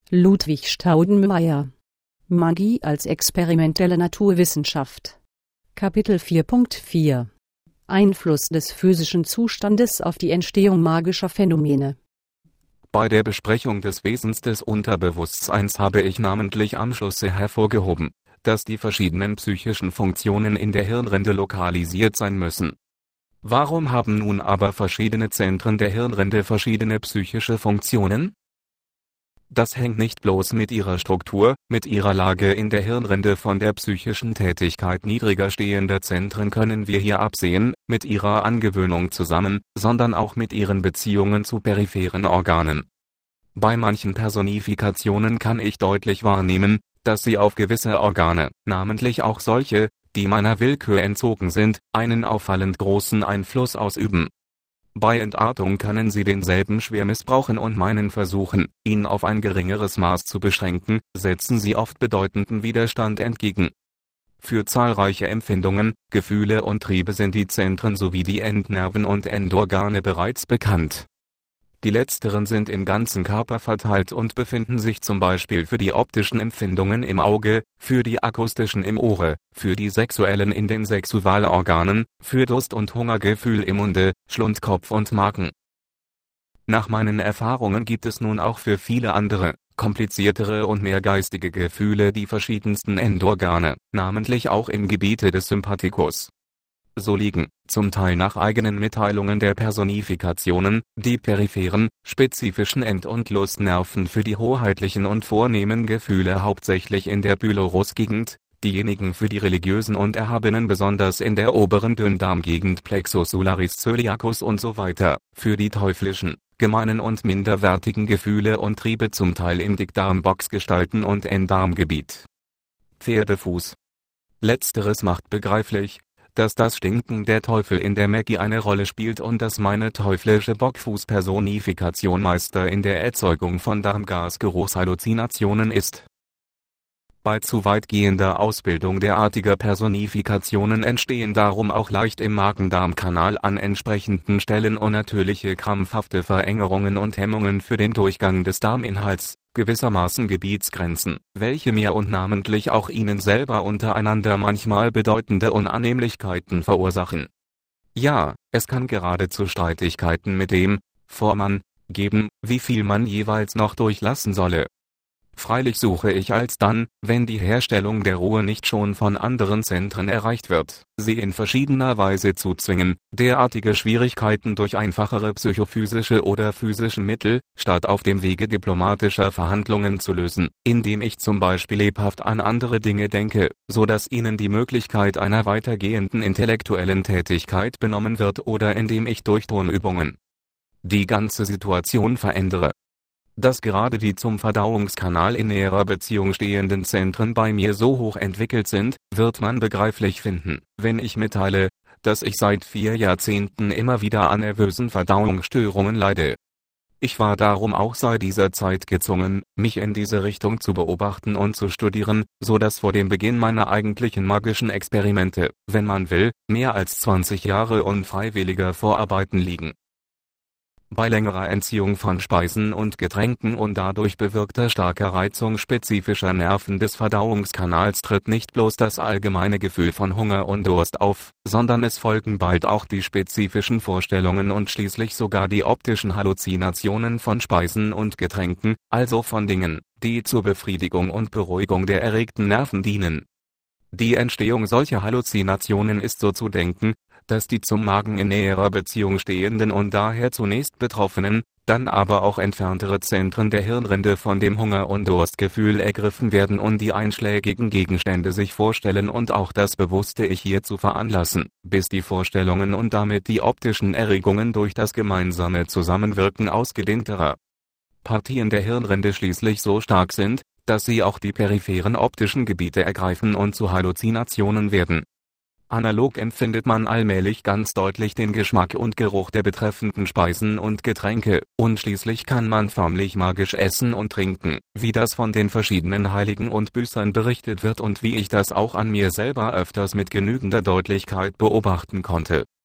Ludwig Staudenmeier. Magie als experimentelle Naturwissenschaft. Kapitel 4.4 Einfluss des physischen Zustandes auf die Entstehung magischer Phänomene. Bei der Besprechung des Wesens des Unterbewusstseins habe ich namentlich am Schlusse hervorgehoben, dass die verschiedenen psychischen Funktionen in der Hirnrinde lokalisiert sein müssen. Warum haben nun aber verschiedene Zentren der Hirnrinde verschiedene psychische Funktionen? Das hängt nicht bloß mit ihrer Struktur, mit ihrer Lage in der Hirnrinde von der psychischen Tätigkeit niedriger stehender Zentren können wir hier absehen, mit ihrer Angewöhnung zusammen, sondern auch mit ihren Beziehungen zu peripheren Organen. Bei manchen Personifikationen kann ich deutlich wahrnehmen, dass sie auf gewisse Organe, namentlich auch solche, die meiner Willkür entzogen sind, einen auffallend großen Einfluss ausüben. Bei Entartung können sie denselben schwer missbrauchen und meinen Versuchen, ihn auf ein geringeres Maß zu beschränken, setzen sie oft bedeutenden Widerstand entgegen. Für zahlreiche Empfindungen, Gefühle und Triebe sind die Zentren sowie die Endnerven und Endorgane bereits bekannt. Die letzteren sind im ganzen Körper verteilt und befinden sich zum Beispiel für die optischen Empfindungen im Auge, für die akustischen im Ohre, für die sexuellen in den Sexualorganen, für Durst- und Hungergefühl im Munde, Schlund, Kopf und Magen. Nach meinen Erfahrungen gibt es nun auch für viele andere, kompliziertere und mehr geistige Gefühle die verschiedensten Endorgane, namentlich auch im Gebiete des Sympathikus. So liegen, zum Teil nach eigenen Mitteilungen der Personifikationen, die peripheren, spezifischen End- und Lustnerven für die hoheitlichen und vornehmen Gefühle hauptsächlich in der Pylorusgegend, diejenigen für die religiösen und erhabenen besonders in der oberen Dünndarmgegend Plexus solaris coeliacus und so weiter, für die teuflischen, gemeinen und minderwertigen Gefühle und Triebe zum Teil im Dickdarm-Boxgestalten und Enddarmgebiet. Pferdefuß. Letzteres macht begreiflich, dass das Stinken der Teufel in der Magie eine Rolle spielt und dass meine teuflische Bockfuß-Personifikation Meister in der Erzeugung von Darmgasgeruchshalluzinationen ist. Bei zu weitgehender Ausbildung derartiger Personifikationen entstehen darum auch leicht im Magen-Darm-Kanal an entsprechenden Stellen unnatürliche krampfhafte Verengerungen und Hemmungen für den Durchgang des Darminhalts, gewissermaßen Gebietsgrenzen, welche mir und namentlich auch Ihnen selber untereinander manchmal bedeutende Unannehmlichkeiten verursachen. Ja, es kann geradezu Streitigkeiten mit dem Vormann geben, wie viel man jeweils noch durchlassen solle. Freilich suche ich alsdann, wenn die Herstellung der Ruhe nicht schon von anderen Zentren erreicht wird, sie in verschiedener Weise zu zwingen, derartige Schwierigkeiten durch einfachere psychophysische oder physische Mittel, statt auf dem Wege diplomatischer Verhandlungen zu lösen, indem ich zum Beispiel lebhaft an andere Dinge denke, so dass ihnen die Möglichkeit einer weitergehenden intellektuellen Tätigkeit benommen wird oder indem ich durch Tonübungen die ganze Situation verändere. Dass gerade die zum Verdauungskanal in näherer Beziehung stehenden Zentren bei mir so hoch entwickelt sind, wird man begreiflich finden, wenn ich mitteile, dass ich seit 4 Jahrzehnten immer wieder an nervösen Verdauungsstörungen leide. Ich war darum auch seit dieser Zeit gezwungen, mich in diese Richtung zu beobachten und zu studieren, so dass vor dem Beginn meiner eigentlichen magischen Experimente, wenn man will, mehr als 20 Jahre unfreiwilliger Vorarbeiten liegen. Bei längerer Entziehung von Speisen und Getränken und dadurch bewirkter starker Reizung spezifischer Nerven des Verdauungskanals tritt nicht bloß das allgemeine Gefühl von Hunger und Durst auf, sondern es folgen bald auch die spezifischen Vorstellungen und schließlich sogar die optischen Halluzinationen von Speisen und Getränken, also von Dingen, die zur Befriedigung und Beruhigung der erregten Nerven dienen. Die Entstehung solcher Halluzinationen ist so zu denken, dass die zum Magen in näherer Beziehung stehenden und daher zunächst betroffenen, dann aber auch entferntere Zentren der Hirnrinde von dem Hunger- und Durstgefühl ergriffen werden und die einschlägigen Gegenstände sich vorstellen und auch das bewusste Ich hierzu veranlassen, bis die Vorstellungen und damit die optischen Erregungen durch das gemeinsame Zusammenwirken ausgedehnterer Partien der Hirnrinde schließlich so stark sind, dass sie auch die peripheren optischen Gebiete ergreifen und zu Halluzinationen werden. Analog empfindet man allmählich ganz deutlich den Geschmack und Geruch der betreffenden Speisen und Getränke, und schließlich kann man förmlich magisch essen und trinken, wie das von den verschiedenen Heiligen und Büßern berichtet wird und wie ich das auch an mir selber öfters mit genügender Deutlichkeit beobachten konnte.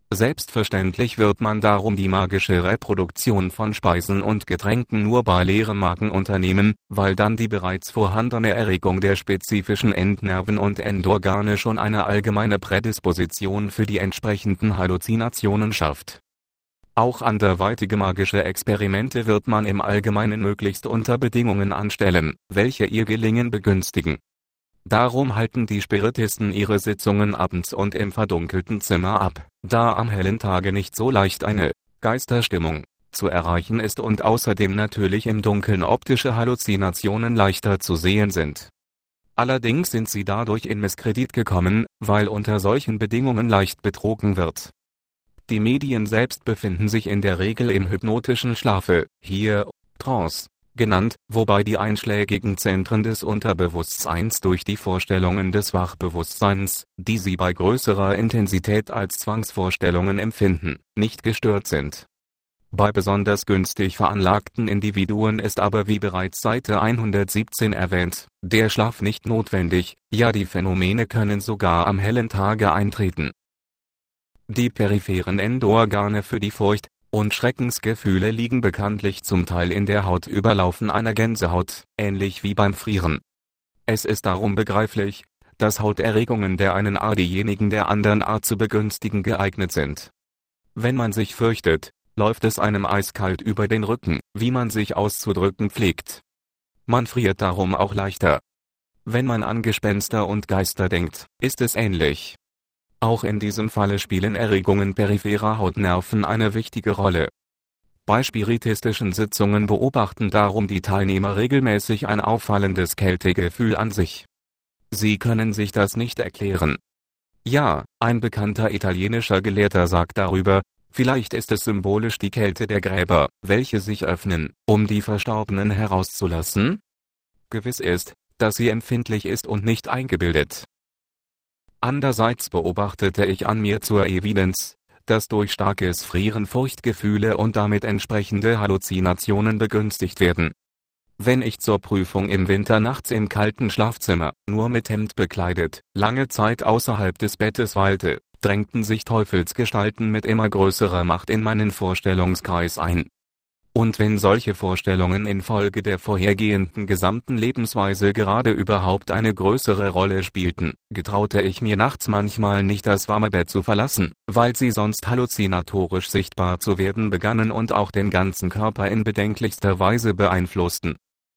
Selbstverständlich wird man darum die magische Reproduktion von Speisen und Getränken nur bei leerem Magen unternehmen, weil dann die bereits vorhandene Erregung der spezifischen Endnerven und Endorgane schon eine allgemeine Prädisposition für die entsprechenden Halluzinationen schafft. Auch anderweitige magische Experimente wird man im Allgemeinen möglichst unter Bedingungen anstellen, welche ihr Gelingen begünstigen. Darum halten die Spiritisten ihre Sitzungen abends und im verdunkelten Zimmer ab, da am hellen Tage nicht so leicht eine Geisterstimmung zu erreichen ist und außerdem natürlich im Dunkeln optische Halluzinationen leichter zu sehen sind. Allerdings sind sie dadurch in Misskredit gekommen, weil unter solchen Bedingungen leicht betrogen wird. Die Medien selbst befinden sich in der Regel im hypnotischen Schlafe, hier Trance genannt, wobei die einschlägigen Zentren des Unterbewusstseins durch die Vorstellungen des Wachbewusstseins, die sie bei größerer Intensität als Zwangsvorstellungen empfinden, nicht gestört sind. Bei besonders günstig veranlagten Individuen ist aber wie bereits Seite 117 erwähnt, der Schlaf nicht notwendig, ja die Phänomene können sogar am hellen Tage eintreten. Die peripheren Endorgane für die Furcht- und Schreckensgefühle liegen bekanntlich zum Teil in der Hautüberlaufen einer Gänsehaut, ähnlich wie beim Frieren. Es ist darum begreiflich, dass Hauterregungen der einen Art diejenigen der anderen Art zu begünstigen geeignet sind. Wenn man sich fürchtet, läuft es einem eiskalt über den Rücken, wie man sich auszudrücken pflegt. Man friert darum auch leichter. Wenn man an Gespenster und Geister denkt, ist es ähnlich. Auch in diesem Falle spielen Erregungen peripherer Hautnerven eine wichtige Rolle. Bei spiritistischen Sitzungen beobachten darum die Teilnehmer regelmäßig ein auffallendes Kältegefühl an sich. Sie können sich das nicht erklären. Ja, ein bekannter italienischer Gelehrter sagt darüber, vielleicht ist es symbolisch die Kälte der Gräber, welche sich öffnen, um die Verstorbenen herauszulassen? Gewiss ist, dass sie empfindlich ist und nicht eingebildet. Andererseits beobachtete ich an mir zur Evidenz, dass durch starkes Frieren Furchtgefühle und damit entsprechende Halluzinationen begünstigt werden. Wenn ich zur Prüfung im Winter nachts im kalten Schlafzimmer, nur mit Hemd bekleidet, lange Zeit außerhalb des Bettes weilte, drängten sich Teufelsgestalten mit immer größerer Macht in meinen Vorstellungskreis ein. Und wenn solche Vorstellungen infolge der vorhergehenden gesamten Lebensweise gerade überhaupt eine größere Rolle spielten, getraute ich mir nachts manchmal nicht das warme Bett zu verlassen, weil sie sonst halluzinatorisch sichtbar zu werden begannen und auch den ganzen Körper in bedenklichster Weise beeinflussten.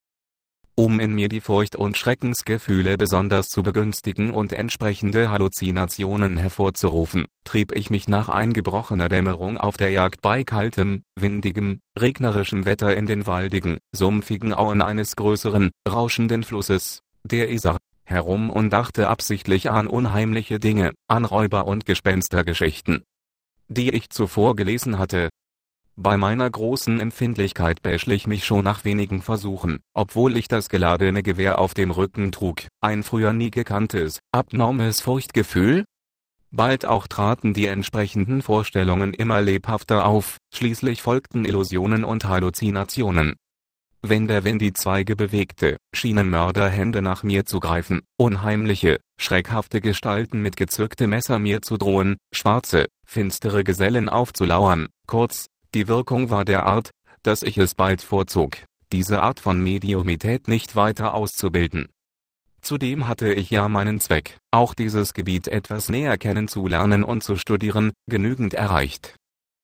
Um in mir die Furcht- und Schreckensgefühle besonders zu begünstigen und entsprechende Halluzinationen hervorzurufen, trieb ich mich nach eingebrochener Dämmerung auf der Jagd bei kaltem, windigem, regnerischem Wetter in den waldigen, sumpfigen Auen eines größeren, rauschenden Flusses, der Isar, herum und dachte absichtlich an unheimliche Dinge, an Räuber- und Gespenstergeschichten, die ich zuvor gelesen hatte. Bei meiner großen Empfindlichkeit beschlich mich schon nach wenigen Versuchen, obwohl ich das geladene Gewehr auf dem Rücken trug, ein früher nie gekanntes, abnormes Furchtgefühl. Bald auch traten die entsprechenden Vorstellungen immer lebhafter auf, schließlich folgten Illusionen und Halluzinationen. Wenn der Wind die Zweige bewegte, schienen Mörderhände nach mir zu greifen, unheimliche, schreckhafte Gestalten mit gezücktem Messer mir zu drohen, schwarze, finstere Gesellen aufzulauern, kurz, die Wirkung war derart, dass ich es bald vorzog, diese Art von Mediumität nicht weiter auszubilden. Zudem hatte ich ja meinen Zweck, auch dieses Gebiet etwas näher kennenzulernen und zu studieren, genügend erreicht.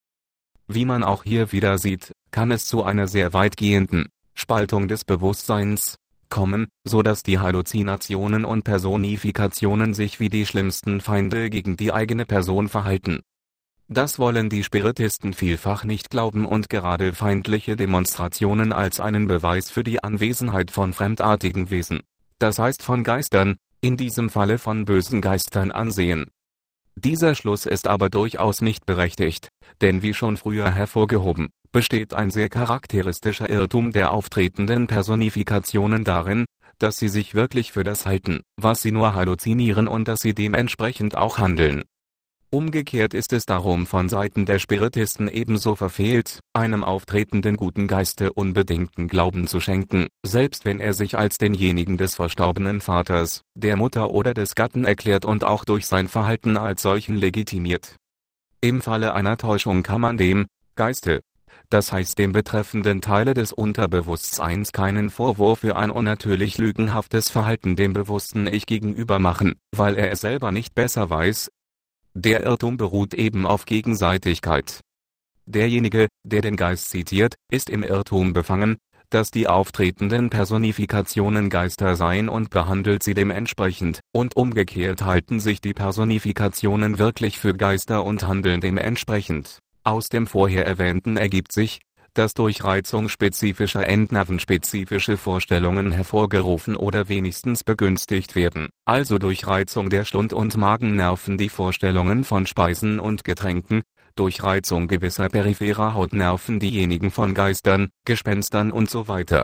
Wie man auch hier wieder sieht, kann es zu einer sehr weitgehenden Spaltung des Bewusstseins kommen, so dass die Halluzinationen und Personifikationen sich wie die schlimmsten Feinde gegen die eigene Person verhalten. Das wollen die Spiritisten vielfach nicht glauben und gerade feindliche Demonstrationen als einen Beweis für die Anwesenheit von fremdartigen Wesen, das heißt von Geistern, in diesem Falle von bösen Geistern ansehen. Dieser Schluss ist aber durchaus nicht berechtigt, denn wie schon früher hervorgehoben, besteht ein sehr charakteristischer Irrtum der auftretenden Personifikationen darin, dass sie sich wirklich für das halten, was sie nur halluzinieren und dass sie dementsprechend auch handeln. Umgekehrt ist es darum von Seiten der Spiritisten ebenso verfehlt, einem auftretenden guten Geiste unbedingten Glauben zu schenken, selbst wenn er sich als denjenigen des verstorbenen Vaters, der Mutter oder des Gatten erklärt und auch durch sein Verhalten als solchen legitimiert. Im Falle einer Täuschung kann man dem Geiste, das heißt dem betreffenden Teile des Unterbewusstseins, keinen Vorwurf für ein unnatürlich lügenhaftes Verhalten dem bewussten Ich gegenüber machen, weil er es selber nicht besser weiß. Der Irrtum beruht eben auf Gegenseitigkeit. Derjenige, der den Geist zitiert, ist im Irrtum befangen, dass die auftretenden Personifikationen Geister seien und behandelt sie dementsprechend, und umgekehrt halten sich die Personifikationen wirklich für Geister und handeln dementsprechend. Aus dem vorher Erwähnten ergibt sich, dass durch Reizung spezifischer Endnerven spezifische Vorstellungen hervorgerufen oder wenigstens begünstigt werden, also durch Reizung der Schlund- und Magennerven die Vorstellungen von Speisen und Getränken, durch Reizung gewisser peripherer Hautnerven diejenigen von Geistern, Gespenstern usw.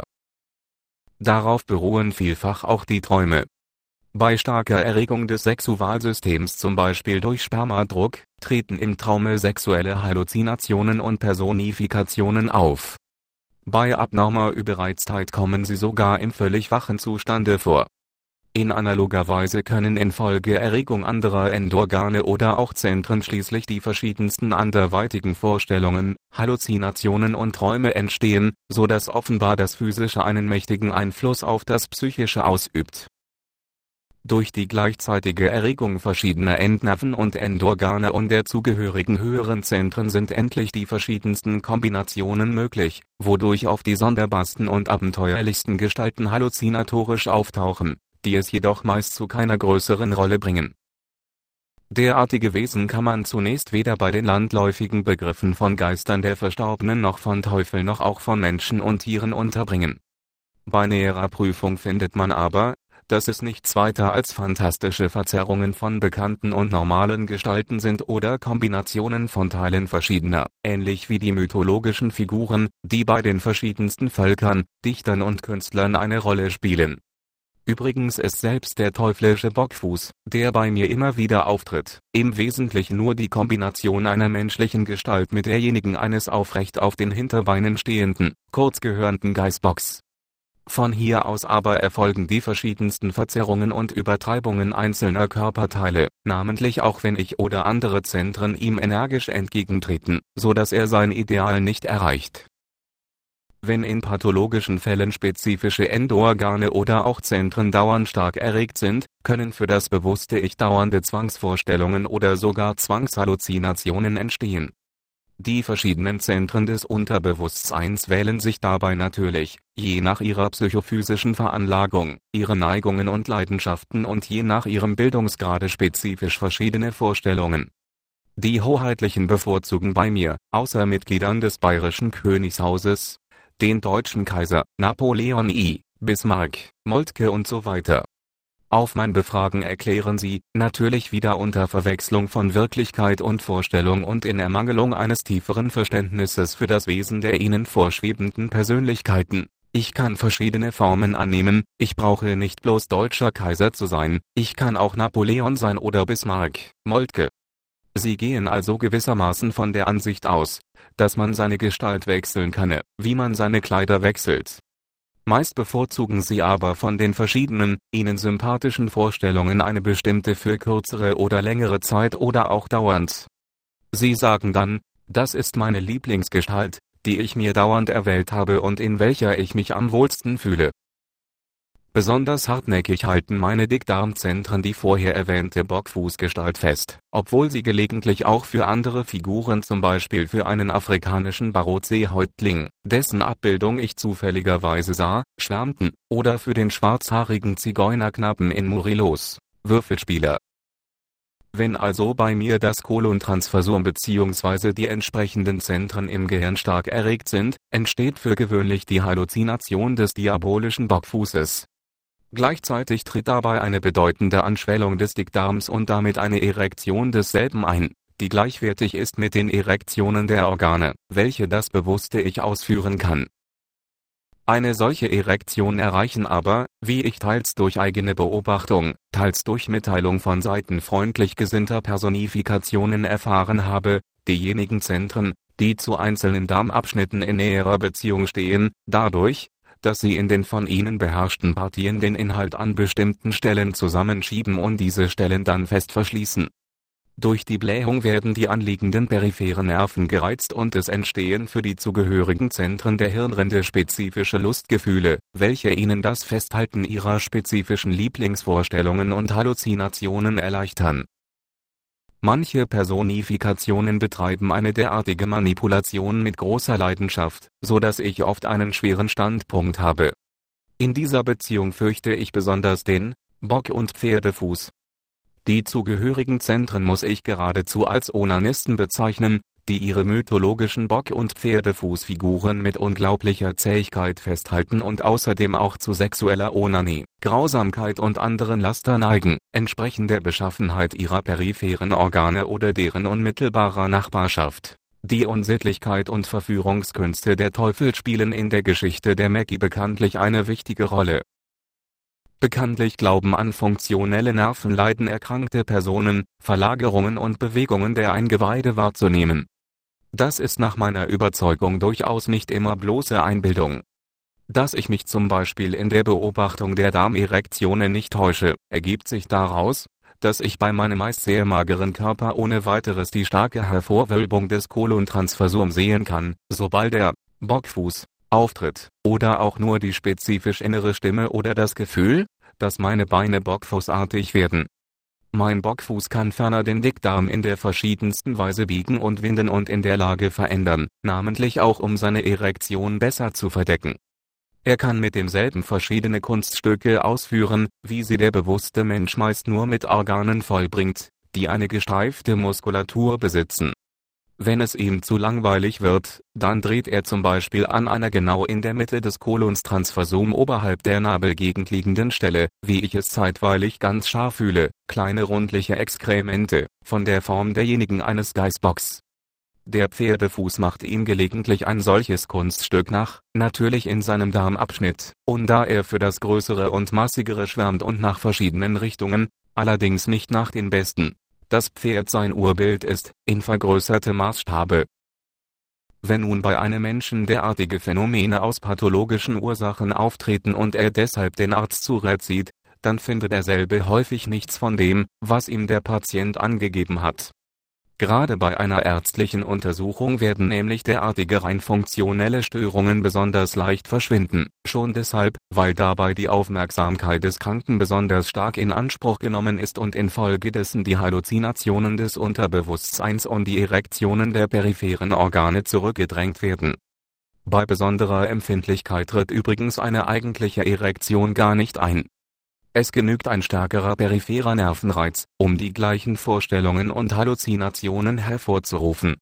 Darauf beruhen vielfach auch die Träume. Bei starker Erregung des Sexualsystems, zum Beispiel durch Spermadruck, treten im Traume sexuelle Halluzinationen und Personifikationen auf. Bei abnormer Überreiztheit kommen sie sogar im völlig wachen Zustande vor. In analoger Weise können infolge Erregung anderer Endorgane oder auch Zentren schließlich die verschiedensten anderweitigen Vorstellungen, Halluzinationen und Träume entstehen, so dass offenbar das Physische einen mächtigen Einfluss auf das Psychische ausübt. Durch die gleichzeitige Erregung verschiedener Endnerven und Endorgane und der zugehörigen höheren Zentren sind endlich die verschiedensten Kombinationen möglich, wodurch auf die sonderbarsten und abenteuerlichsten Gestalten halluzinatorisch auftauchen, die es jedoch meist zu keiner größeren Rolle bringen. Derartige Wesen kann man zunächst weder bei den landläufigen Begriffen von Geistern der Verstorbenen noch von Teufeln noch auch von Menschen und Tieren unterbringen. Bei näherer Prüfung findet man aber, dass es nichts weiter als fantastische Verzerrungen von bekannten und normalen Gestalten sind oder Kombinationen von Teilen verschiedener, ähnlich wie die mythologischen Figuren, die bei den verschiedensten Völkern, Dichtern und Künstlern eine Rolle spielen. Übrigens ist selbst der teuflische Bockfuß, der bei mir immer wieder auftritt, im Wesentlichen nur die Kombination einer menschlichen Gestalt mit derjenigen eines aufrecht auf den Hinterbeinen stehenden, kurzgehörnten Geißbocks. Von hier aus aber erfolgen die verschiedensten Verzerrungen und Übertreibungen einzelner Körperteile, namentlich auch wenn ich oder andere Zentren ihm energisch entgegentreten, so dass er sein Ideal nicht erreicht. Wenn in pathologischen Fällen spezifische Endorgane oder auch Zentren dauernd stark erregt sind, können für das bewusste Ich dauernde Zwangsvorstellungen oder sogar Zwangshalluzinationen entstehen. Die verschiedenen Zentren des Unterbewusstseins wählen sich dabei natürlich, je nach ihrer psychophysischen Veranlagung, ihren Neigungen und Leidenschaften und je nach ihrem Bildungsgrade spezifisch verschiedene Vorstellungen. Die Hoheitlichen bevorzugen bei mir, außer Mitgliedern des bayerischen Königshauses, den deutschen Kaiser, Napoleon I, Bismarck, Moltke usw. Auf mein Befragen erklären sie, natürlich wieder unter Verwechslung von Wirklichkeit und Vorstellung und in Ermangelung eines tieferen Verständnisses für das Wesen der ihnen vorschwebenden Persönlichkeiten: Ich kann verschiedene Formen annehmen, ich brauche nicht bloß deutscher Kaiser zu sein, ich kann auch Napoleon sein oder Bismarck, Moltke. Sie gehen also gewissermaßen von der Ansicht aus, dass man seine Gestalt wechseln könne, wie man seine Kleider wechselt. Meist bevorzugen sie aber von den verschiedenen, ihnen sympathischen Vorstellungen eine bestimmte für kürzere oder längere Zeit oder auch dauernd. Sie sagen dann: Das ist meine Lieblingsgestalt, die ich mir dauernd erwählt habe und in welcher ich mich am wohlsten fühle. Besonders hartnäckig halten meine Dickdarmzentren die vorher erwähnte Bockfußgestalt fest, obwohl sie gelegentlich auch für andere Figuren, zum Beispiel für einen afrikanischen Barotseehäuptling, dessen Abbildung ich zufälligerweise sah, schwärmten, oder für den schwarzhaarigen Zigeunerknappen in Murillos Würfelspieler. Wenn also bei mir das Kolontransversum bzw. die entsprechenden Zentren im Gehirn stark erregt sind, entsteht für gewöhnlich die Halluzination des diabolischen Bockfußes. Gleichzeitig tritt dabei eine bedeutende Anschwellung des Dickdarms und damit eine Erektion desselben ein, die gleichwertig ist mit den Erektionen der Organe, welche das bewusste Ich ausführen kann. Eine solche Erektion erreichen aber, wie ich teils durch eigene Beobachtung, teils durch Mitteilung von Seiten freundlich gesinnter Personifikationen erfahren habe, diejenigen Zentren, die zu einzelnen Darmabschnitten in näherer Beziehung stehen, dadurch, dass sie in den von ihnen beherrschten Partien den Inhalt an bestimmten Stellen zusammenschieben und diese Stellen dann fest verschließen. Durch die Blähung werden die anliegenden peripheren Nerven gereizt und es entstehen für die zugehörigen Zentren der Hirnrinde spezifische Lustgefühle, welche ihnen das Festhalten ihrer spezifischen Lieblingsvorstellungen und Halluzinationen erleichtern. Manche Personifikationen betreiben eine derartige Manipulation mit großer Leidenschaft, so dass ich oft einen schweren Standpunkt habe. In dieser Beziehung fürchte ich besonders den Bock- und Pferdefuß. Die zugehörigen Zentren muss ich geradezu als Onanisten bezeichnen, die ihre mythologischen Bock- und Pferdefußfiguren mit unglaublicher Zähigkeit festhalten und außerdem auch zu sexueller Onanie, Grausamkeit und anderen Laster neigen, entsprechend der Beschaffenheit ihrer peripheren Organe oder deren unmittelbarer Nachbarschaft. Die Unsittlichkeit und Verführungskünste der Teufel spielen in der Geschichte der Magie bekanntlich eine wichtige Rolle. Bekanntlich glauben an funktionelle Nervenleiden erkrankte Personen, Verlagerungen und Bewegungen der Eingeweide wahrzunehmen. Das ist nach meiner Überzeugung durchaus nicht immer bloße Einbildung. Dass ich mich zum Beispiel in der Beobachtung der Darmerektionen nicht täusche, ergibt sich daraus, dass ich bei meinem meist sehr mageren Körper ohne weiteres die starke Hervorwölbung des Kolontransversums sehen kann, sobald der Bockfuß auftritt, oder auch nur die spezifisch innere Stimme oder das Gefühl, dass meine Beine bockfußartig werden. Mein Bockfuß kann ferner den Dickdarm in der verschiedensten Weise biegen und winden und in der Lage verändern, namentlich auch um seine Erektion besser zu verdecken. Er kann mit demselben verschiedene Kunststücke ausführen, wie sie der bewusste Mensch meist nur mit Organen vollbringt, die eine gesteifte Muskulatur besitzen. Wenn es ihm zu langweilig wird, dann dreht er zum Beispiel an einer genau in der Mitte des Kolonstransversum oberhalb der Nabelgegend liegenden Stelle, wie ich es zeitweilig ganz scharf fühle, kleine rundliche Exkremente, von der Form derjenigen eines Geißbocks. Der Pferdefuß macht ihm gelegentlich ein solches Kunststück nach, natürlich in seinem Darmabschnitt, und da er für das Größere und Massigere schwärmt und nach verschiedenen Richtungen, allerdings nicht nach den besten. Das Pferd sein Urbild ist, in vergrößertem Maßstabe. Wenn nun bei einem Menschen derartige Phänomene aus pathologischen Ursachen auftreten und er deshalb den Arzt zu Rat zieht, dann findet derselbe häufig nichts von dem, was ihm der Patient angegeben hat. Gerade bei einer ärztlichen Untersuchung werden nämlich derartige rein funktionelle Störungen besonders leicht verschwinden, schon deshalb, weil dabei die Aufmerksamkeit des Kranken besonders stark in Anspruch genommen ist und infolgedessen die Halluzinationen des Unterbewusstseins und die Erektionen der peripheren Organe zurückgedrängt werden. Bei besonderer Empfindlichkeit tritt übrigens eine eigentliche Erektion gar nicht ein. Es genügt ein stärkerer peripherer Nervenreiz, um die gleichen Vorstellungen und Halluzinationen hervorzurufen.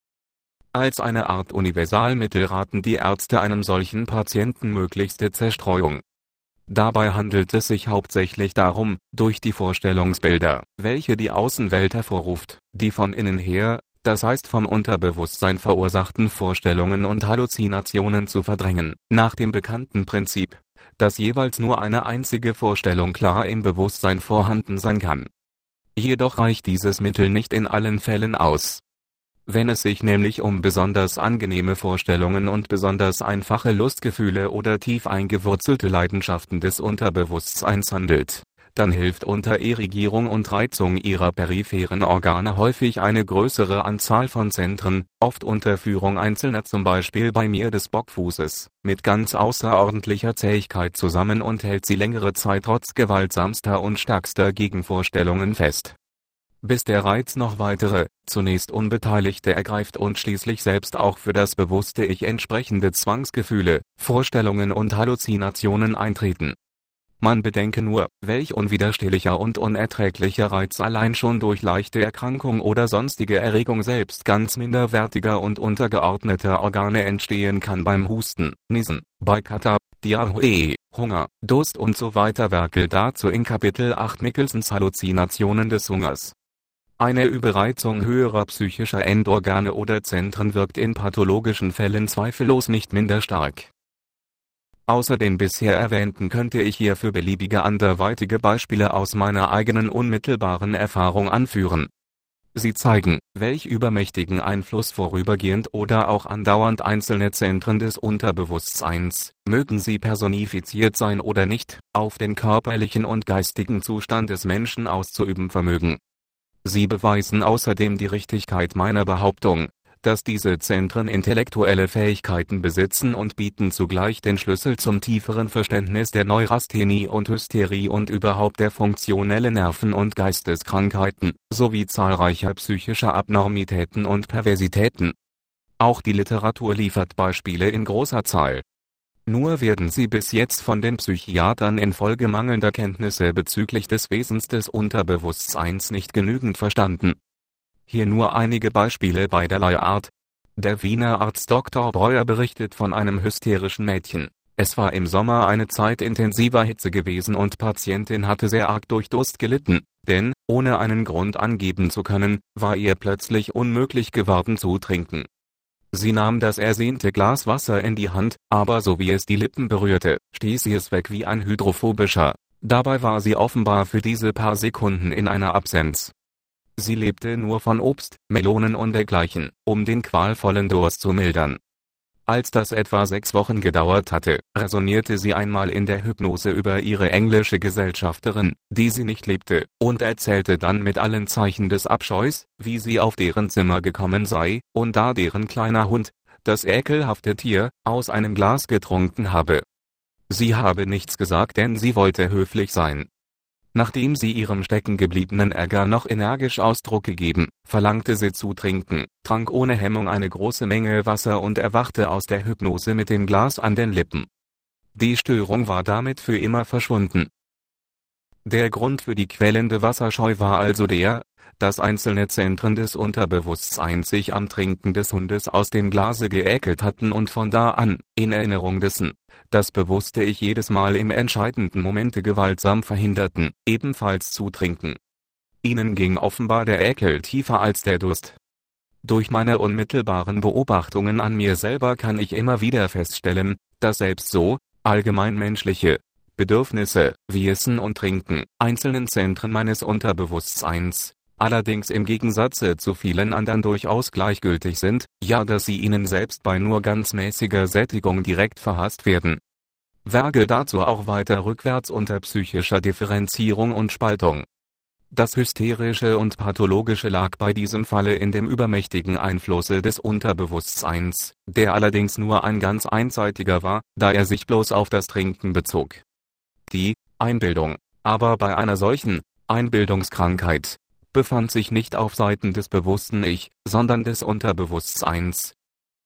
Als eine Art Universalmittel raten die Ärzte einem solchen Patienten möglichste Zerstreuung. Dabei handelt es sich hauptsächlich darum, durch die Vorstellungsbilder, welche die Außenwelt hervorruft, die von innen her, das heißt vom Unterbewusstsein verursachten Vorstellungen und Halluzinationen zu verdrängen, nach dem bekannten Prinzip, dass jeweils nur eine einzige Vorstellung klar im Bewusstsein vorhanden sein kann. Jedoch reicht dieses Mittel nicht in allen Fällen aus. Wenn es sich nämlich um besonders angenehme Vorstellungen und besonders einfache Lustgefühle oder tief eingewurzelte Leidenschaften des Unterbewusstseins handelt, dann hilft unter Irrigierung und Reizung ihrer peripheren Organe häufig eine größere Anzahl von Zentren, oft unter Führung einzelner zum Beispiel bei mir des Bockfußes, mit ganz außerordentlicher Zähigkeit zusammen und hält sie längere Zeit trotz gewaltsamster und stärkster Gegenvorstellungen fest. Bis der Reiz noch weitere, zunächst Unbeteiligte ergreift und schließlich selbst auch für das bewusste Ich entsprechende Zwangsgefühle, Vorstellungen und Halluzinationen eintreten. Man bedenke nur, welch unwiderstehlicher und unerträglicher Reiz allein schon durch leichte Erkrankung oder sonstige Erregung selbst ganz minderwertiger und untergeordneter Organe entstehen kann beim Husten, Niesen, bei Katar, Diarrhoe, Hunger, Durst usw. Werke dazu in Kapitel 8 Michelsons Halluzinationen des Hungers. Eine Überreizung höherer psychischer Endorgane oder Zentren wirkt in pathologischen Fällen zweifellos nicht minder stark. Außer den bisher erwähnten könnte ich hierfür beliebige anderweitige Beispiele aus meiner eigenen unmittelbaren Erfahrung anführen. Sie zeigen, welch übermächtigen Einfluss vorübergehend oder auch andauernd einzelne Zentren des Unterbewusstseins, mögen sie personifiziert sein oder nicht, auf den körperlichen und geistigen Zustand des Menschen auszuüben vermögen. Sie beweisen außerdem die Richtigkeit meiner Behauptung, dass diese Zentren intellektuelle Fähigkeiten besitzen und bieten zugleich den Schlüssel zum tieferen Verständnis der Neurasthenie und Hysterie und überhaupt der funktionellen Nerven- und Geisteskrankheiten, sowie zahlreicher psychischer Abnormitäten und Perversitäten. Auch die Literatur liefert Beispiele in großer Zahl. Nur werden sie bis jetzt von den Psychiatern infolge mangelnder Kenntnisse bezüglich des Wesens des Unterbewusstseins nicht genügend verstanden. Hier nur einige Beispiele beiderlei Art. Der Wiener Arzt Dr. Breuer berichtet von einem hysterischen Mädchen. Es war im Sommer eine Zeit intensiver Hitze gewesen und Patientin hatte sehr arg durch Durst gelitten, denn, ohne einen Grund angeben zu können, war ihr plötzlich unmöglich geworden zu trinken. Sie nahm das ersehnte Glas Wasser in die Hand, aber so wie es die Lippen berührte, stieß sie es weg wie ein hydrophobischer. Dabei war sie offenbar für diese paar Sekunden in einer Absenz. Sie lebte nur von Obst, Melonen und dergleichen, um den qualvollen Durst zu mildern. Als das etwa 6 Wochen gedauert hatte, räsonierte sie einmal in der Hypnose über ihre englische Gesellschafterin, die sie nicht liebte, und erzählte dann mit allen Zeichen des Abscheus, wie sie auf deren Zimmer gekommen sei, und da deren kleiner Hund, das ekelhafte Tier, aus einem Glas getrunken habe. Sie habe nichts gesagt, denn sie wollte höflich sein. Nachdem sie ihrem steckengebliebenen Ärger noch energisch Ausdruck gegeben, verlangte sie zu trinken, trank ohne Hemmung eine große Menge Wasser und erwachte aus der Hypnose mit dem Glas an den Lippen. Die Störung war damit für immer verschwunden. Der Grund für die quälende Wasserscheu war also der, dass einzelne Zentren des Unterbewusstseins sich am Trinken des Hundes aus dem Glase geekelt hatten und von da an, in Erinnerung dessen, das bewusste Ich jedes Mal im entscheidenden Momente gewaltsam verhinderten, ebenfalls zu trinken. Ihnen ging offenbar der Ekel tiefer als der Durst. Durch meine unmittelbaren Beobachtungen an mir selber kann ich immer wieder feststellen, dass selbst so, allgemein menschliche Bedürfnisse, wie Essen und Trinken, einzelnen Zentren meines Unterbewusstseins, allerdings im Gegensatz zu vielen anderen durchaus gleichgültig sind, ja dass sie ihnen selbst bei nur ganz mäßiger Sättigung direkt verhasst werden. Werke dazu auch weiter rückwärts unter psychischer Differenzierung und Spaltung. Das Hysterische und Pathologische lag bei diesem Falle in dem übermächtigen Einflusse des Unterbewusstseins, der allerdings nur ein ganz einseitiger war, da er sich bloß auf das Trinken bezog. Die Einbildung, aber bei einer solchen Einbildungskrankheit, befand sich nicht auf Seiten des bewussten Ich, sondern des Unterbewusstseins.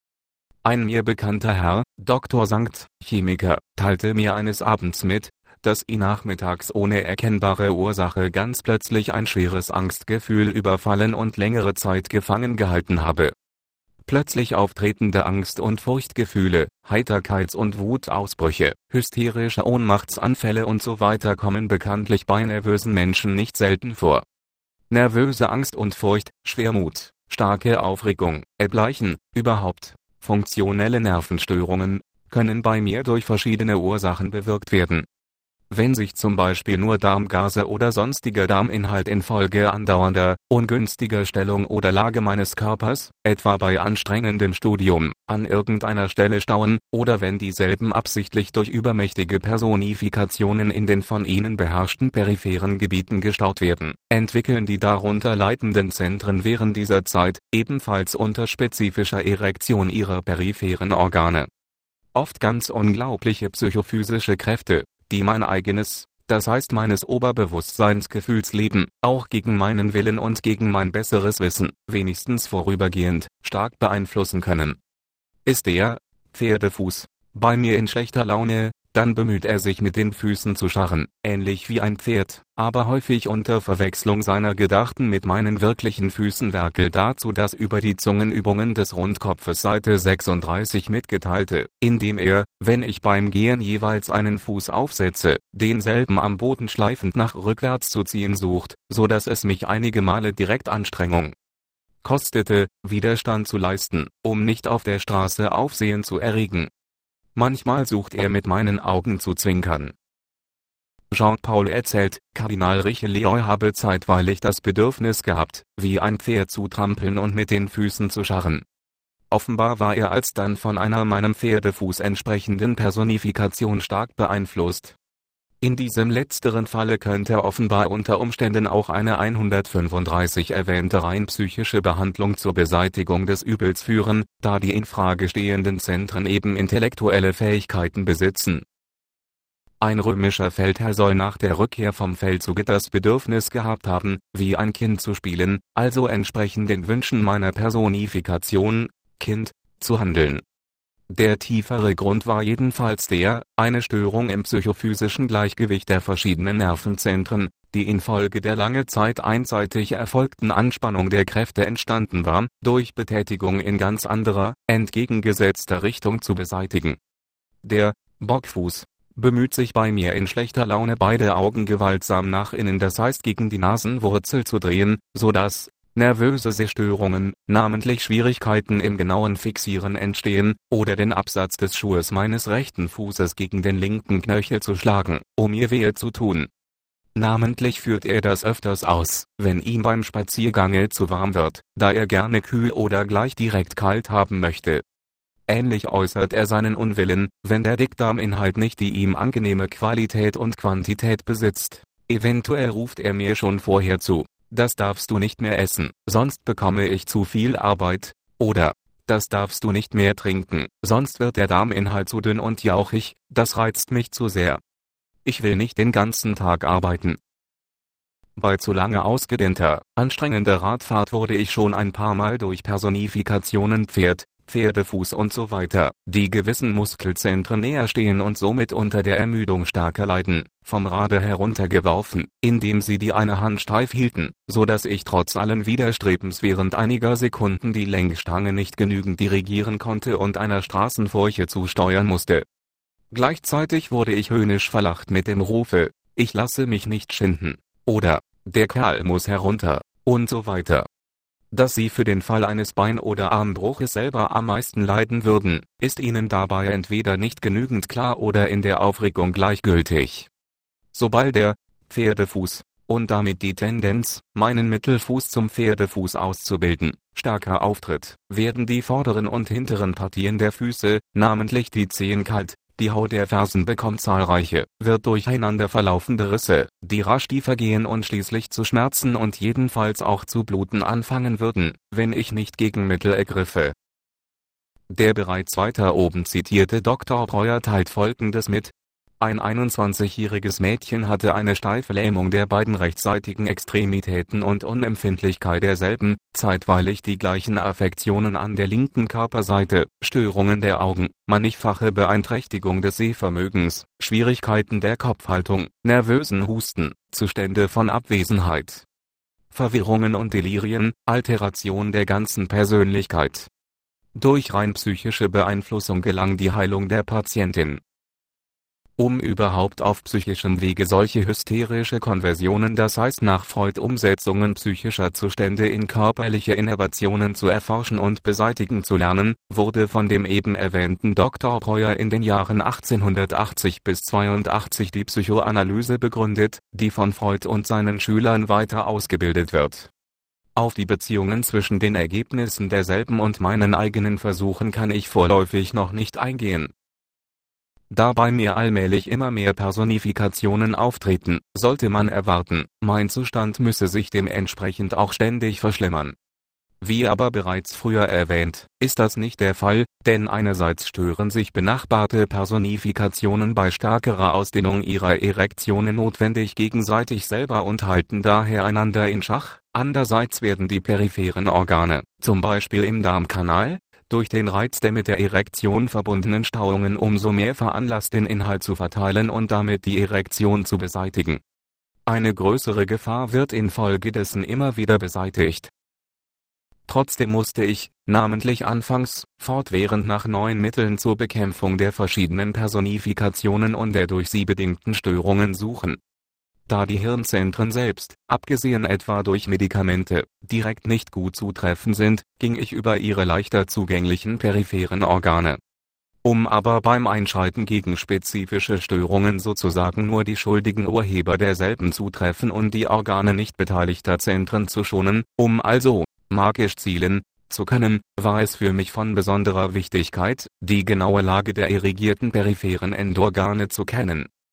Ein mir bekannter Herr, Dr. St. Chemiker, teilte mir eines Abends mit, dass ihn nachmittags ohne erkennbare Ursache ganz plötzlich ein schweres Angstgefühl überfallen und längere Zeit gefangen gehalten habe. Plötzlich auftretende Angst- und Furchtgefühle, Heiterkeits- und Wutausbrüche, hysterische Ohnmachtsanfälle usw. kommen bekanntlich bei nervösen Menschen nicht selten vor. Nervöse Angst und Furcht, Schwermut, starke Aufregung, Erbleichen, überhaupt, funktionelle Nervenstörungen, können bei mir durch verschiedene Ursachen bewirkt werden. Wenn sich zum Beispiel nur Darmgase oder sonstiger Darminhalt infolge andauernder, ungünstiger Stellung oder Lage meines Körpers, etwa bei anstrengendem Studium, an irgendeiner Stelle stauen, oder wenn dieselben absichtlich durch übermächtige Personifikationen in den von ihnen beherrschten peripheren Gebieten gestaut werden, entwickeln die darunter leitenden Zentren während dieser Zeit, ebenfalls unter spezifischer Erektion ihrer peripheren Organe, oft ganz unglaubliche psychophysische Kräfte, die mein eigenes, das heißt meines Oberbewusstseinsgefühlsleben, auch gegen meinen Willen und gegen mein besseres Wissen, wenigstens vorübergehend, stark beeinflussen können. Ist der Pferdefuß bei mir in schlechter Laune, dann bemüht er sich mit den Füßen zu scharren, ähnlich wie ein Pferd, aber häufig unter Verwechslung seiner gedachten mit meinen wirklichen Füßen werkelt dazu das über die Zungenübungen des Rundkopfes Seite 36 mitgeteilte, indem er, wenn ich beim Gehen jeweils einen Fuß aufsetze, denselben am Boden schleifend nach rückwärts zu ziehen sucht, so dass es mich einige Male direkt Anstrengung kostete, Widerstand zu leisten, um nicht auf der Straße Aufsehen zu erregen. Manchmal sucht er mit meinen Augen zu zwinkern. Jean-Paul erzählt, Kardinal Richelieu habe zeitweilig das Bedürfnis gehabt, wie ein Pferd zu trampeln und mit den Füßen zu scharren. Offenbar war er alsdann von einer meinem Pferdefuß entsprechenden Personifikation stark beeinflusst. In diesem letzteren Falle könnte offenbar unter Umständen auch eine 135 erwähnte rein psychische Behandlung zur Beseitigung des Übels führen, da die in Frage stehenden Zentren eben intellektuelle Fähigkeiten besitzen. Ein römischer Feldherr soll nach der Rückkehr vom Feldzuge das Bedürfnis gehabt haben, wie ein Kind zu spielen, also entsprechend den Wünschen meiner Personifikation, Kind, zu handeln. Der tiefere Grund war jedenfalls eine Störung im psychophysischen Gleichgewicht der verschiedenen Nervenzentren, die infolge der lange Zeit einseitig erfolgten Anspannung der Kräfte entstanden war, durch Betätigung in ganz anderer, entgegengesetzter Richtung zu beseitigen. Der Bockfuß bemüht sich bei mir in schlechter Laune beide Augen gewaltsam nach innen, das heißt gegen die Nasenwurzel zu drehen, so dass nervöse Sehstörungen, namentlich Schwierigkeiten im genauen Fixieren entstehen, oder den Absatz des Schuhes meines rechten Fußes gegen den linken Knöchel zu schlagen, um mir wehe zu tun. Namentlich führt er das öfters aus, wenn ihm beim Spaziergange zu warm wird, da er gerne kühl oder gleich direkt kalt haben möchte. Ähnlich äußert er seinen Unwillen, wenn der Dickdarminhalt nicht die ihm angenehme Qualität und Quantität besitzt. Eventuell ruft er mir schon vorher zu: Das darfst du nicht mehr essen, sonst bekomme ich zu viel Arbeit, oder das darfst du nicht mehr trinken, sonst wird der Darminhalt zu dünn und jauchig, das reizt mich zu sehr. Ich will nicht den ganzen Tag arbeiten. Bei zu lange ausgedehnter, anstrengender Radfahrt wurde ich schon ein paar Mal durch Personifikationen Pferd, Pferdefuß und so weiter, die gewissen Muskelzentren näher stehen und somit unter der Ermüdung stärker leiden, vom Rade heruntergeworfen, indem sie die eine Hand steif hielten, so dass ich trotz allen Widerstrebens während einiger Sekunden die Lenkstange nicht genügend dirigieren konnte und einer Straßenfurche zusteuern musste. Gleichzeitig wurde ich höhnisch verlacht mit dem Rufe: Ich lasse mich nicht schinden, oder der Kerl muss herunter, und so weiter. Dass sie für den Fall eines Bein- oder Armbruches selber am meisten leiden würden, ist ihnen dabei entweder nicht genügend klar oder in der Aufregung gleichgültig. Sobald der Pferdefuß, und damit die Tendenz, meinen Mittelfuß zum Pferdefuß auszubilden, stärker auftritt, werden die vorderen und hinteren Partien der Füße, namentlich die Zehen kalt. Die Haut der Fersen bekommt zahlreiche, wird durcheinander verlaufende Risse, die rasch tiefer gehen und schließlich zu schmerzen und jedenfalls auch zu bluten anfangen würden, wenn ich nicht Gegenmittel ergriffe. Der bereits weiter oben zitierte Dr. Breuer teilt Folgendes mit: Ein 21-jähriges Mädchen hatte eine steife Lähmung der beiden rechtsseitigen Extremitäten und Unempfindlichkeit derselben, zeitweilig die gleichen Affektionen an der linken Körperseite, Störungen der Augen, mannigfache Beeinträchtigung des Sehvermögens, Schwierigkeiten der Kopfhaltung, nervösen Husten, Zustände von Abwesenheit, Verwirrungen und Delirien, Alteration der ganzen Persönlichkeit. Durch rein psychische Beeinflussung gelang die Heilung der Patientin. Um überhaupt auf psychischem Wege solche hysterische Konversionen, das heißt nach Freud Umsetzungen psychischer Zustände in körperliche Innervationen zu erforschen und beseitigen zu lernen, wurde von dem eben erwähnten Dr. Breuer in den Jahren 1880 bis 82 die Psychoanalyse begründet, die von Freud und seinen Schülern weiter ausgebildet wird. Auf die Beziehungen zwischen den Ergebnissen derselben und meinen eigenen Versuchen kann ich vorläufig noch nicht eingehen. Da bei mir allmählich immer mehr Personifikationen auftreten, sollte man erwarten, mein Zustand müsse sich dementsprechend auch ständig verschlimmern. Wie aber bereits früher erwähnt, ist das nicht der Fall, denn einerseits stören sich benachbarte Personifikationen bei stärkerer Ausdehnung ihrer Erektionen notwendig gegenseitig selber und halten daher einander in Schach, andererseits werden die peripheren Organe, zum Beispiel im Darmkanal, durch den Reiz der mit der Erektion verbundenen Stauungen umso mehr veranlasst, den Inhalt zu verteilen und damit die Erektion zu beseitigen. Eine größere Gefahr wird infolgedessen immer wieder beseitigt. Trotzdem musste ich, namentlich anfangs, fortwährend nach neuen Mitteln zur Bekämpfung der verschiedenen Personifikationen und der durch sie bedingten Störungen suchen. Da die Hirnzentren selbst, abgesehen etwa durch Medikamente, direkt nicht gut zu treffen sind, ging ich über ihre leichter zugänglichen peripheren Organe. Um aber beim Einschreiten gegen spezifische Störungen sozusagen nur die schuldigen Urheber derselben zu treffen und die Organe nicht beteiligter Zentren zu schonen, um also, magisch zielen zu können, war es für mich von besonderer Wichtigkeit, die genaue Lage der irrigierten peripheren Endorgane zu kennen.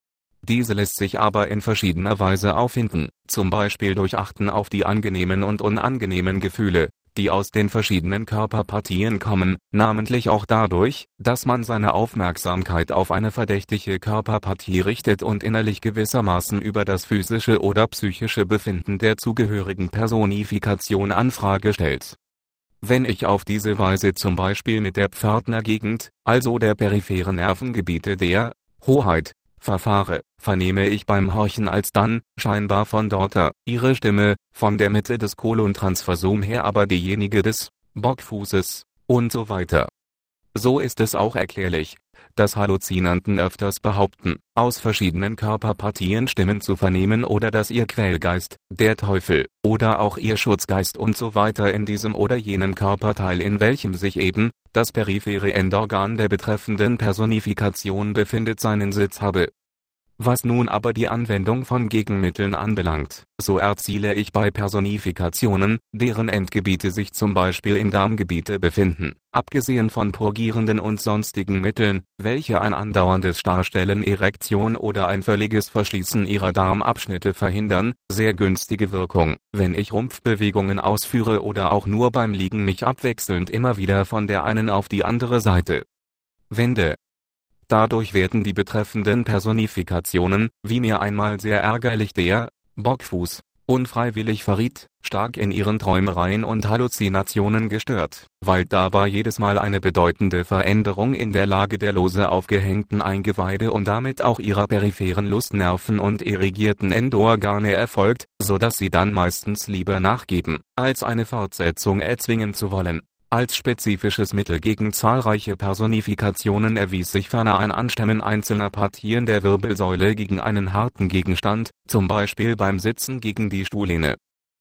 Diese lässt sich aber in verschiedener Weise auffinden, zum Beispiel durch Achten auf die angenehmen und unangenehmen Gefühle, die aus den verschiedenen Körperpartien kommen, namentlich auch dadurch, dass man seine Aufmerksamkeit auf eine verdächtige Körperpartie richtet und innerlich gewissermaßen über das physische oder psychische Befinden der zugehörigen Personifikation Anfrage stellt. Wenn ich auf diese Weise zum Beispiel mit der Pförtnergegend, also der peripheren Nervengebiete der Hoheit, verfahre, vernehme ich beim Horchen alsdann, scheinbar von dorter, ihre Stimme, von der Mitte des Kolontransversum her aber diejenige des Bockfußes, und so weiter. So ist es auch erklärlich, dass Halluzinanten öfters behaupten, aus verschiedenen Körperpartien Stimmen zu vernehmen oder dass ihr Quälgeist, der Teufel, oder auch ihr Schutzgeist usw. in diesem oder jenem Körperteil, in welchem sich eben das periphere Endorgan der betreffenden Personifikation befindet, seinen Sitz habe. Was nun aber die Anwendung von Gegenmitteln anbelangt, so erziele ich bei Personifikationen, deren Endgebiete sich zum Beispiel im Darmgebiete befinden, abgesehen von purgierenden und sonstigen Mitteln, welche ein andauerndes Starrstellen, Erektion oder ein völliges Verschließen ihrer Darmabschnitte verhindern, sehr günstige Wirkung, wenn ich Rumpfbewegungen ausführe oder auch nur beim Liegen mich abwechselnd immer wieder von der einen auf die andere Seite wende. Dadurch werden die betreffenden Personifikationen, wie mir einmal sehr ärgerlich der Bockfuß unfreiwillig verriet, stark in ihren Träumereien und Halluzinationen gestört, weil dabei jedes Mal eine bedeutende Veränderung in der Lage der lose aufgehängten Eingeweide und damit auch ihrer peripheren Lustnerven und irrigierten Endorgane erfolgt, so dass sie dann meistens lieber nachgeben, als eine Fortsetzung erzwingen zu wollen. Als spezifisches Mittel gegen zahlreiche Personifikationen erwies sich ferner ein Anstemmen einzelner Partien der Wirbelsäule gegen einen harten Gegenstand, zum Beispiel beim Sitzen gegen die Stuhllehne.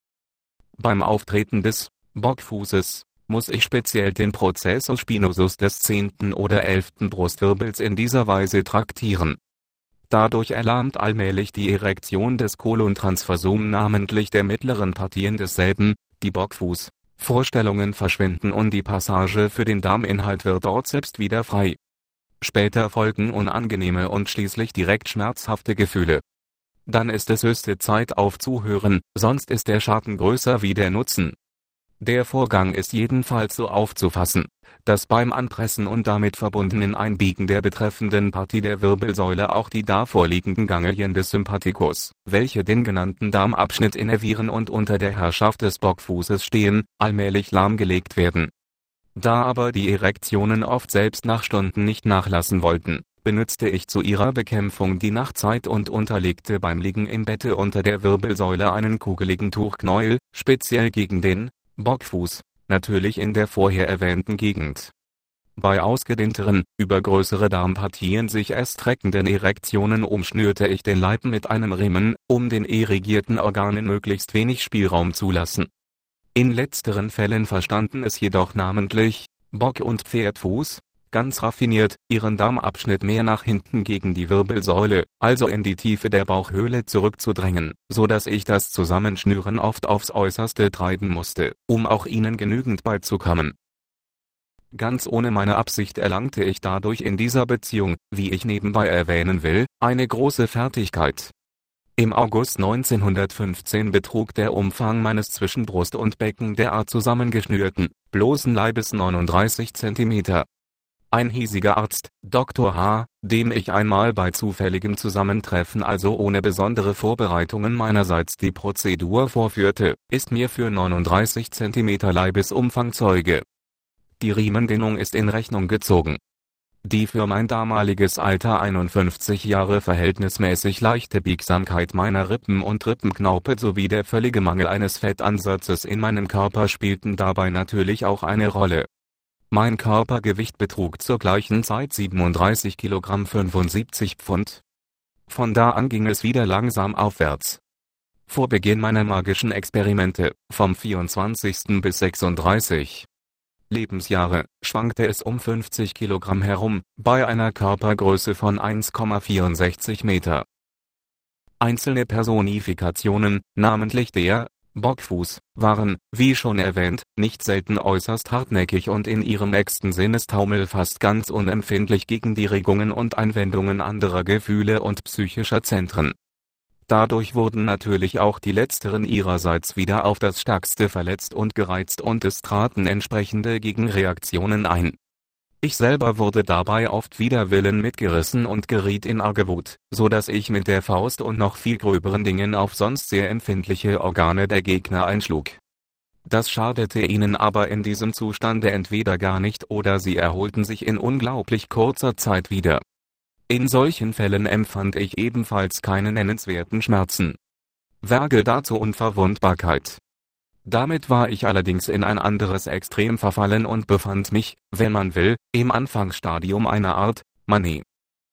Beim Auftreten des Bockfußes muss ich speziell den Processus spinosus des 10. oder 11. Brustwirbels in dieser Weise traktieren. Dadurch erlahmt allmählich die Erektion des Kolontransversum, namentlich der mittleren Partien desselben, die Bockfuß Vorstellungen verschwinden und die Passage für den Darminhalt wird dort selbst wieder frei. Später folgen unangenehme und schließlich direkt schmerzhafte Gefühle. Dann ist es höchste Zeit aufzuhören, sonst ist der Schaden größer wie der Nutzen. Der Vorgang ist jedenfalls so aufzufassen, dass beim Anpressen und damit verbundenen Einbiegen der betreffenden Partie der Wirbelsäule auch die davorliegenden Ganglien des Sympathikus, welche den genannten Darmabschnitt innervieren und unter der Herrschaft des Bockfußes stehen, allmählich lahmgelegt werden. Da aber die Erektionen oft selbst nach Stunden nicht nachlassen wollten, benützte ich zu ihrer Bekämpfung die Nachtzeit und unterlegte beim Liegen im Bette unter der Wirbelsäule einen kugeligen Tuchknäuel, speziell gegen den Bockfuß, natürlich in der vorher erwähnten Gegend. Bei ausgedehnteren, über größere Darmpartien sich erstreckenden Erektionen umschnürte ich den Leib mit einem Riemen, um den irrigierten Organen möglichst wenig Spielraum zu lassen. In letzteren Fällen verstanden es jedoch namentlich Bock- und Pferdfuß ganz raffiniert, ihren Darmabschnitt mehr nach hinten gegen die Wirbelsäule, also in die Tiefe der Bauchhöhle zurückzudrängen, so dass ich das Zusammenschnüren oft aufs Äußerste treiben musste, um auch ihnen genügend beizukommen. Ganz ohne meine Absicht erlangte ich dadurch in dieser Beziehung, wie ich nebenbei erwähnen will, eine große Fertigkeit. Im August 1915 betrug der Umfang meines zwischen Brust und Becken derart zusammengeschnürten, bloßen Leibes 39 cm. Ein hiesiger Arzt, Dr. H., dem ich einmal bei zufälligem Zusammentreffen also ohne besondere Vorbereitungen meinerseits die Prozedur vorführte, ist mir für 39 cm Leibesumfang Zeuge. Die Riemendehnung ist in Rechnung gezogen. Die für mein damaliges Alter 51 Jahre verhältnismäßig leichte Biegsamkeit meiner Rippen und Rippenknorpel sowie der völlige Mangel eines Fettansatzes in meinem Körper spielten dabei natürlich auch eine Rolle. Mein Körpergewicht betrug zur gleichen Zeit 37 kg 75 Pfund. Von da an ging es wieder langsam aufwärts. Vor Beginn meiner magischen Experimente, vom 24. bis 36. Lebensjahre, schwankte es um 50 Kilogramm herum, bei einer Körpergröße von 1,64 Meter. Einzelne Personifikationen, namentlich der Bockfuß, waren, wie schon erwähnt, nicht selten äußerst hartnäckig und in ihrem nächsten Sinnestaumel fast ganz unempfindlich gegen die Regungen und Einwendungen anderer Gefühle und psychischer Zentren. Dadurch wurden natürlich auch die letzteren ihrerseits wieder auf das Stärkste verletzt und gereizt und es traten entsprechende Gegenreaktionen ein. Ich selber wurde dabei oft wider Willen mitgerissen und geriet in Argewut, so dass ich mit der Faust und noch viel gröberen Dingen auf sonst sehr empfindliche Organe der Gegner einschlug. Das schadete ihnen aber in diesem Zustande entweder gar nicht oder sie erholten sich in unglaublich kurzer Zeit wieder. In solchen Fällen empfand ich ebenfalls keine nennenswerten Schmerzen. Verge dazu Unverwundbarkeit. Damit war ich allerdings in ein anderes Extrem verfallen und befand mich, wenn man will, im Anfangsstadium einer Art Manie.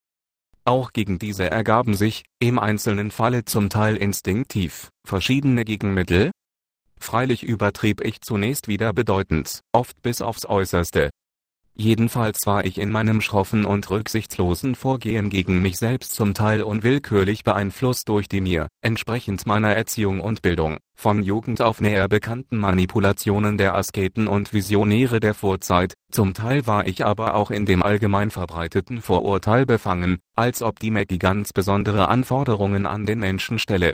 Auch gegen diese ergaben sich, im einzelnen Falle zum Teil instinktiv, verschiedene Gegenmittel. Freilich übertrieb ich zunächst wieder bedeutend, oft bis aufs Äußerste. Jedenfalls war ich in meinem schroffen und rücksichtslosen Vorgehen gegen mich selbst zum Teil unwillkürlich beeinflusst durch die mir, entsprechend meiner Erziehung und Bildung, von Jugend auf näher bekannten Manipulationen der Asketen und Visionäre der Vorzeit. Zum Teil war ich aber auch in dem allgemein verbreiteten Vorurteil befangen, als ob die Maggie ganz besondere Anforderungen an den Menschen stelle.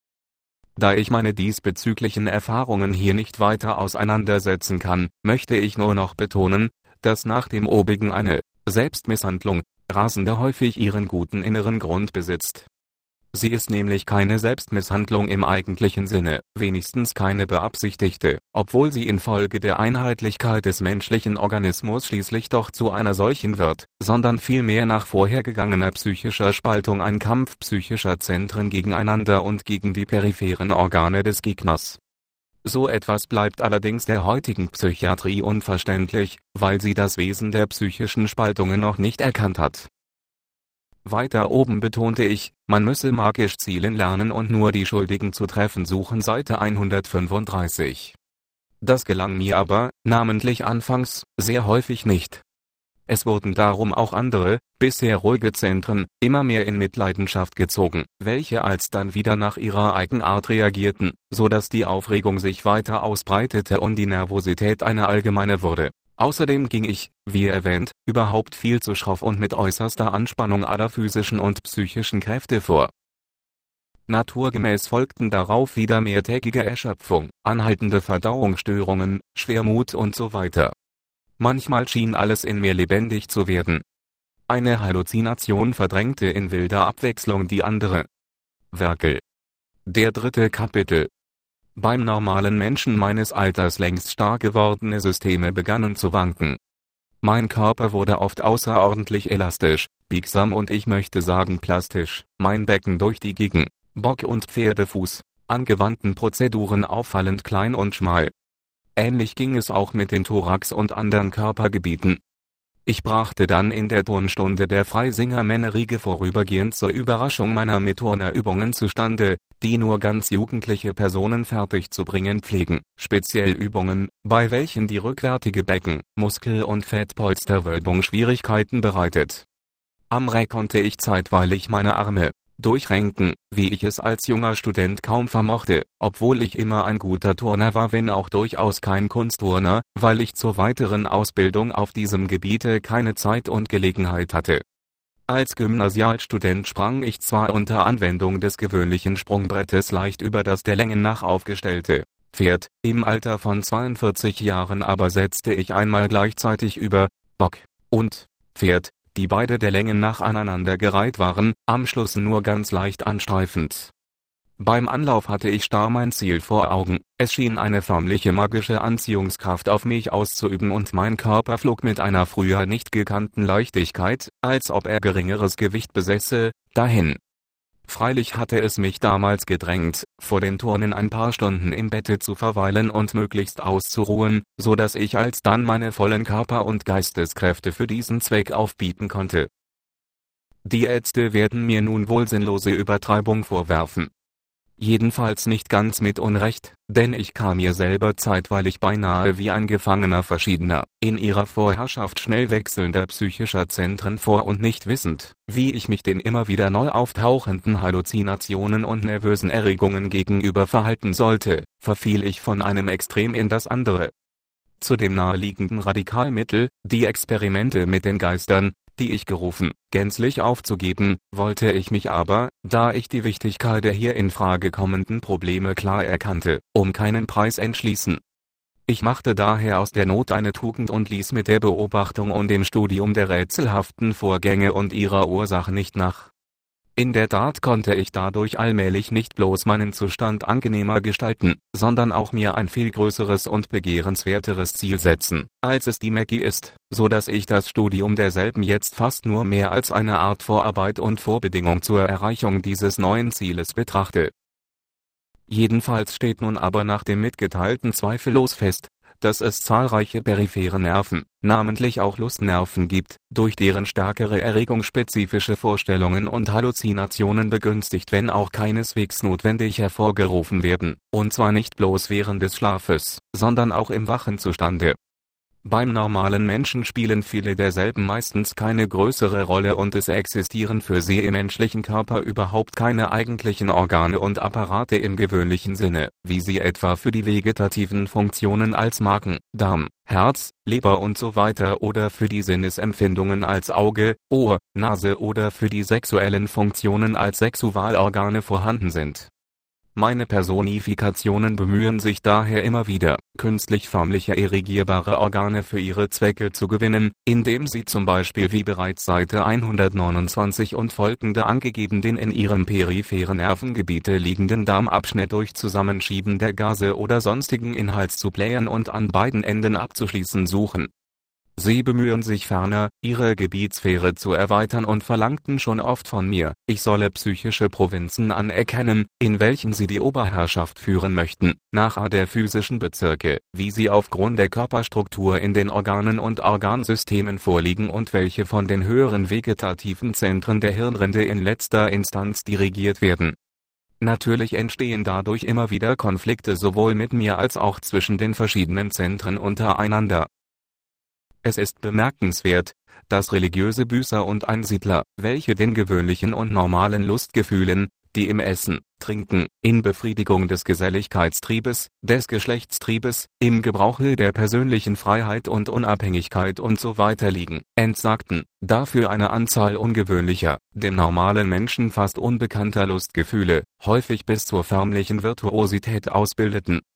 Da ich meine diesbezüglichen Erfahrungen hier nicht weiter auseinandersetzen kann, möchte ich nur noch betonen, dass nach dem obigen eine Selbstmisshandlung rasende häufig ihren guten inneren Grund besitzt. Sie ist nämlich keine Selbstmisshandlung im eigentlichen Sinne, wenigstens keine beabsichtigte, obwohl sie infolge der Einheitlichkeit des menschlichen Organismus schließlich doch zu einer solchen wird, sondern vielmehr nach vorhergegangener psychischer Spaltung ein Kampf psychischer Zentren gegeneinander und gegen die peripheren Organe des Gegners. So etwas bleibt allerdings der heutigen Psychiatrie unverständlich, weil sie das Wesen der psychischen Spaltungen noch nicht erkannt hat. Weiter oben betonte ich, man müsse magisch zielen lernen und nur die Schuldigen zu treffen suchen, Seite 135. Das gelang mir aber, namentlich anfangs, sehr häufig nicht. Es wurden darum auch andere, bisher ruhige Zentren, immer mehr in Mitleidenschaft gezogen, welche alsdann wieder nach ihrer Eigenart reagierten, so dass die Aufregung sich weiter ausbreitete und die Nervosität eine allgemeine wurde. Außerdem ging ich, wie erwähnt, überhaupt viel zu schroff und mit äußerster Anspannung aller physischen und psychischen Kräfte vor. Naturgemäß folgten darauf wieder mehrtägige Erschöpfung, anhaltende Verdauungsstörungen, Schwermut und so weiter. Manchmal schien alles in mir lebendig zu werden. Eine Halluzination verdrängte in wilder Abwechslung die andere. Werkel. Der dritte Kapitel. Beim normalen Menschen meines Alters längst stark gewordene Systeme begannen zu wanken. Mein Körper wurde oft außerordentlich elastisch, biegsam und ich möchte sagen plastisch, mein Becken durch die gegen Bock- und Pferdefuß angewandten Prozeduren auffallend klein und schmal. Ähnlich ging es auch mit den Thorax- und anderen Körpergebieten. Ich brachte dann in der Turnstunde der Freisinger-Männerriege vorübergehend zur Überraschung meiner Turnerübungen zustande, die nur ganz jugendliche Personen fertig zu bringen pflegen, speziell Übungen, bei welchen die rückwärtige Becken-, Muskel- und Fettpolsterwölbung Schwierigkeiten bereitet. Am Reck konnte ich zeitweilig meine Arme durchrenken, wie ich es als junger Student kaum vermochte, obwohl ich immer ein guter Turner war, wenn auch durchaus kein Kunstturner, weil ich zur weiteren Ausbildung auf diesem Gebiete keine Zeit und Gelegenheit hatte. Als Gymnasialstudent sprang ich zwar unter Anwendung des gewöhnlichen Sprungbrettes leicht über das der Längen nach aufgestellte Pferd, im Alter von 42 Jahren aber setzte ich einmal gleichzeitig über Bock und Pferd, die beide der Längen nach aneinandergereiht waren, am Schluss nur ganz leicht anstreifend. Beim Anlauf hatte ich starr mein Ziel vor Augen, es schien eine förmliche magische Anziehungskraft auf mich auszuüben und mein Körper flog mit einer früher nicht gekannten Leichtigkeit, als ob er geringeres Gewicht besäße, dahin. Freilich hatte es mich damals gedrängt, vor den Turnen ein paar Stunden im Bette zu verweilen und möglichst auszuruhen, so dass ich alsdann meine vollen Körper- und Geisteskräfte für diesen Zweck aufbieten konnte. Die Ärzte werden mir nun wohl sinnlose Übertreibung vorwerfen. Jedenfalls nicht ganz mit Unrecht, denn ich kam mir selber zeitweilig beinahe wie ein Gefangener verschiedener, in ihrer Vorherrschaft schnell wechselnder psychischer Zentren vor und nicht wissend, wie ich mich den immer wieder neu auftauchenden Halluzinationen und nervösen Erregungen gegenüber verhalten sollte, verfiel ich von einem Extrem in das andere. Zu dem naheliegenden Radikalmittel, die Experimente mit den Geistern, die ich gerufen, gänzlich aufzugeben, wollte ich mich aber, da ich die Wichtigkeit der hier in Frage kommenden Probleme klar erkannte, um keinen Preis entschließen. Ich machte daher aus der Not eine Tugend und ließ mit der Beobachtung und dem Studium der rätselhaften Vorgänge und ihrer Ursache nicht nach. In der Tat konnte ich dadurch allmählich nicht bloß meinen Zustand angenehmer gestalten, sondern auch mir ein viel größeres und begehrenswerteres Ziel setzen, als es die Magie ist, so dass ich das Studium derselben jetzt fast nur mehr als eine Art Vorarbeit und Vorbedingung zur Erreichung dieses neuen Zieles betrachte. Jedenfalls steht nun aber nach dem Mitgeteilten zweifellos fest, dass es zahlreiche periphere Nerven, namentlich auch Lustnerven gibt, durch deren stärkere Erregung spezifische Vorstellungen und Halluzinationen begünstigt wenn auch keineswegs notwendig hervorgerufen werden, und zwar nicht bloß während des Schlafes, sondern auch im wachen Zustande. Beim normalen Menschen spielen viele derselben meistens keine größere Rolle und es existieren für sie im menschlichen Körper überhaupt keine eigentlichen Organe und Apparate im gewöhnlichen Sinne, wie sie etwa für die vegetativen Funktionen als Magen, Darm, Herz, Leber usw. oder für die Sinnesempfindungen als Auge, Ohr, Nase oder für die sexuellen Funktionen als Sexualorgane vorhanden sind. Meine Personifikationen bemühen sich daher immer wieder, künstlich förmliche erigierbare Organe für ihre Zwecke zu gewinnen, indem sie zum Beispiel wie bereits Seite 129 und folgende angegeben den in ihrem peripheren Nervengebiete liegenden Darmabschnitt durch Zusammenschieben der Gase oder sonstigen Inhalts zu blähen und an beiden Enden abzuschließen suchen. Sie bemühen sich ferner, ihre Gebietssphäre zu erweitern und verlangten schon oft von mir, ich solle psychische Provinzen anerkennen, in welchen sie die Oberherrschaft führen möchten, nach Art der physischen Bezirke, wie sie aufgrund der Körperstruktur in den Organen und Organsystemen vorliegen und welche von den höheren vegetativen Zentren der Hirnrinde in letzter Instanz dirigiert werden. Natürlich entstehen dadurch immer wieder Konflikte sowohl mit mir als auch zwischen den verschiedenen Zentren untereinander. Es ist bemerkenswert, dass religiöse Büßer und Einsiedler, welche den gewöhnlichen und normalen Lustgefühlen, die im Essen, Trinken, in Befriedigung des Geselligkeitstriebes, des Geschlechtstriebes, im Gebrauche der persönlichen Freiheit und Unabhängigkeit usw. liegen, entsagten, dafür eine Anzahl ungewöhnlicher, dem normalen Menschen fast unbekannter Lustgefühle, häufig bis zur förmlichen Virtuosität ausbildeten,